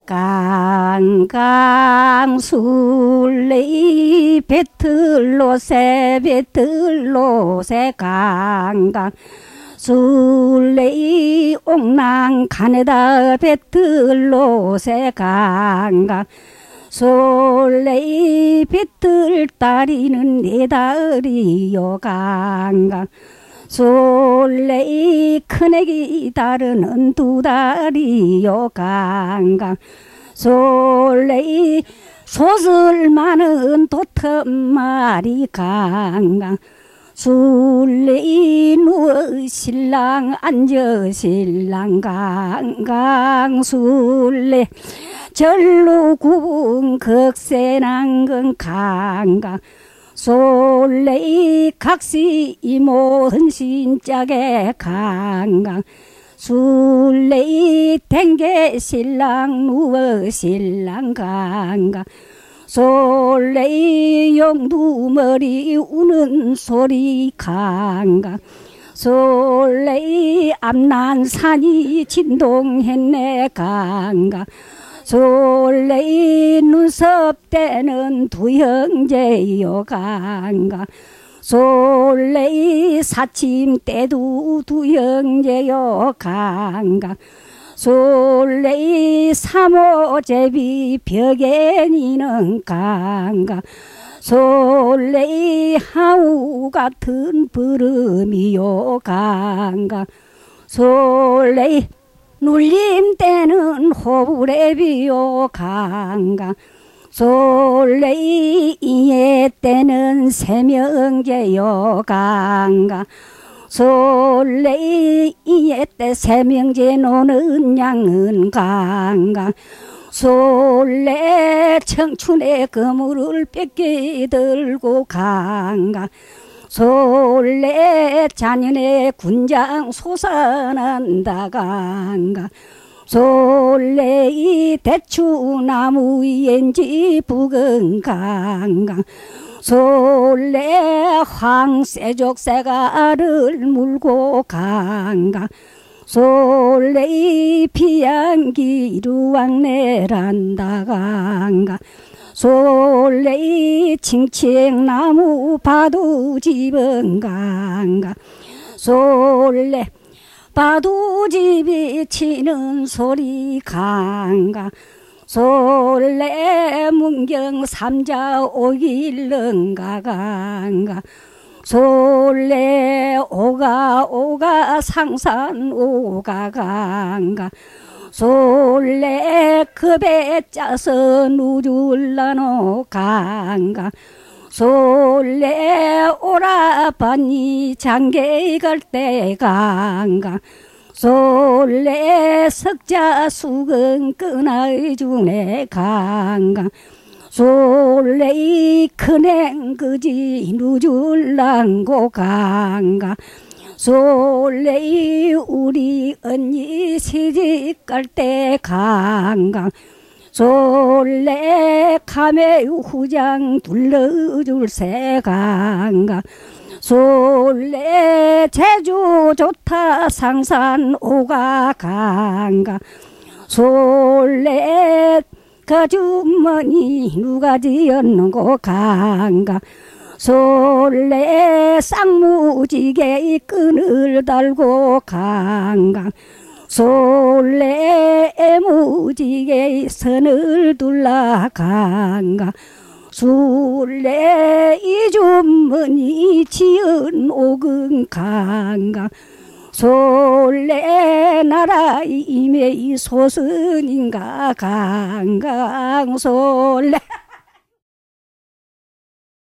강강술래 배틀로 새 배틀로 새 강강 술래 옥랑 가네다 배틀로 새 강강 솔레 배틀 다리는 네 다리요 강강 솔레 큰애기 다리는 두 다리요 강강 솔레 소슬 많은 도텀마리 강강 술래 누워 신랑 앉아 신랑 강강 술래 절로 구분 극세난근 강강 솔레 각시 이모 헌신짝에 강강 술래 댕게 신랑 누워 신랑 강강 솔레 용두머리 우는 소리 강강 솔레 암난산이 진동했네 강강 솔레 눈썹 떼는 두 형제요 강강 솔레 사침 때도 두 형제요 강강 솔레 사모제비 벽에 니는 강강 솔레 하우 같은 부름이요 강강 솔레 눌림 때는 호랩이요 강강 솔레 이에 때는 세명제요 강강 솔레 이에 때 세명제 노는 양은 강강 솔레 청춘의 그물을 뺏게 들고 강강 솔레 자년의 군장 솟아난다 강강 솔레 이 대추나무 위엔지 부근 강강 솔레 황새족새가 알을 물고 강강 솔레 비양기 루왕내란다 강강 솔레 칭칭나무 바두집은 강강 솔레 바두집이 치는 소리 강강 솔레 문경 삼자 오길른가 강강 솔레 오가 상산 오가 강강 솔레 급에 짜서 누줄라노 강강 솔레 오라바니 장계 갈 때 강강 솔레 석자 수건 끈아이 중에 강강 솔레 큰행 그지 누줄랑고 강강 솔레 우리 언니 시집 갈 때 강강 솔레 카메 후장 둘러줄 새 강강 솔레 제주 좋다 상산 오가 강강 솔레 그 주머니 누가 지었는고 강강 솔레 쌍무지개 끈을 달고 강강 솔레 무지개 선을 둘라 강강 솔레 이 주머니 지은 옥은 강강 솔레 나라 임의 소선인가 강강 솔레